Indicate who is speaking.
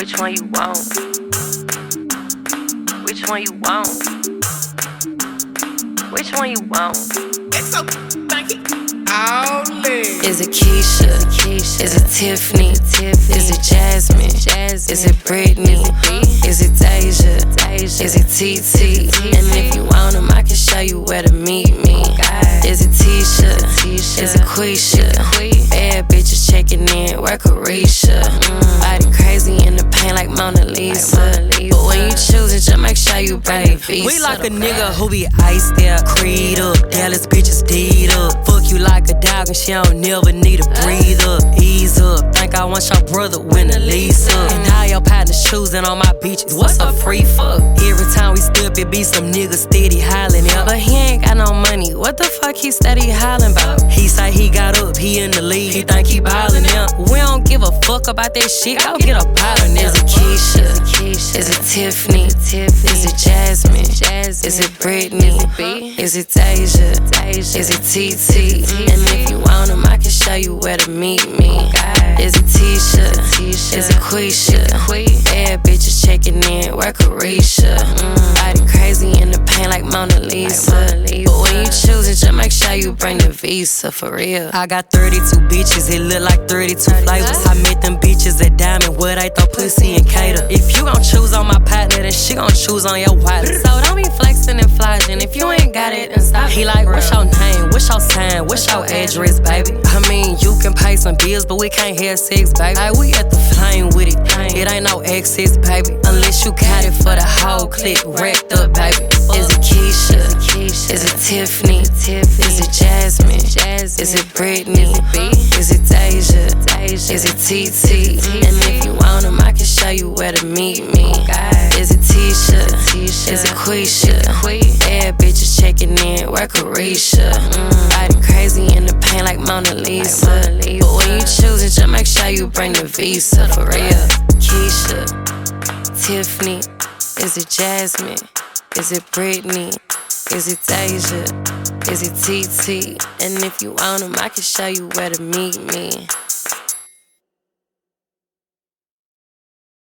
Speaker 1: Which one you want? Which one you want? Which one you want?
Speaker 2: It's so funky. All lit.
Speaker 1: Is it Keisha? Is it Tiffany? Is it Jasmine? Is it Brittany? Is it Deja? Is it TT? And if you want them, I can show you where to meet me. Is it Tisha? Is it Quisha? Bad bitches checking in, work Arisha. Body crazy in the paint like Mona Lisa. But when you choose it, just make sure you bring a visa.
Speaker 3: We like a nigga who be iced out, creed up. Dallas bitches deed up. Fuck you like a dog and she don't never need a breather. Ease up, think I want your brother when the lease up. And all your partners choosing on my beaches, what's a free fuck? Every time we step, it be some nigga steady hollering out.
Speaker 1: But he ain't got no money, what the fuck he steady hollering about?
Speaker 3: He say he got up, he in the league, he think he ballin' out. We don't give a fuck about that shit, go get a pot on
Speaker 1: Is it Keisha? Is it Tiffany? Is it Jasmine? Is it Brittany? Is it Deja? Is it TT? And if you want them, I can show you where to meet me. Is it Tisha? Is it Quisha? Bad bitches checking in, work Arisha. Body crazy in the paint like Mona Lisa. But when you choose it, just make sure you bring the visa for real.
Speaker 3: I got 32 bitches, it look like 32 flavors. I met them bitches at Diamond where they throw pussy and cater. If you gon' choose on my partner, then she gon' choose on your wallet.
Speaker 1: So don't be flexing and flogging. If you ain't got it, then stop.
Speaker 3: He like, what's your name? What's your sign? What's your address, baby? I mean, you can pay some bills, but we can't have sex, baby. Like, we at the flame with it. It ain't no excess, baby. Unless you got it for the whole clique, wrapped up, baby.
Speaker 1: Is it Keisha? Is it Tiffany? Is it Jasmine? Is it Brittany? Is it Deja? Is it TT? And if you want them, I can show you where to meet me. Is it Tisha? Is it Quisha? Bad bitches checking in, work Arisha. Body crazy in the paint like Mona Lisa. But when you choose it, just make sure you bring the visa for real. Keisha, Tiffany, is it Jasmine? Is it Brittany? Is it Deja? Is it TT? And if you want them, I can show you where to meet me.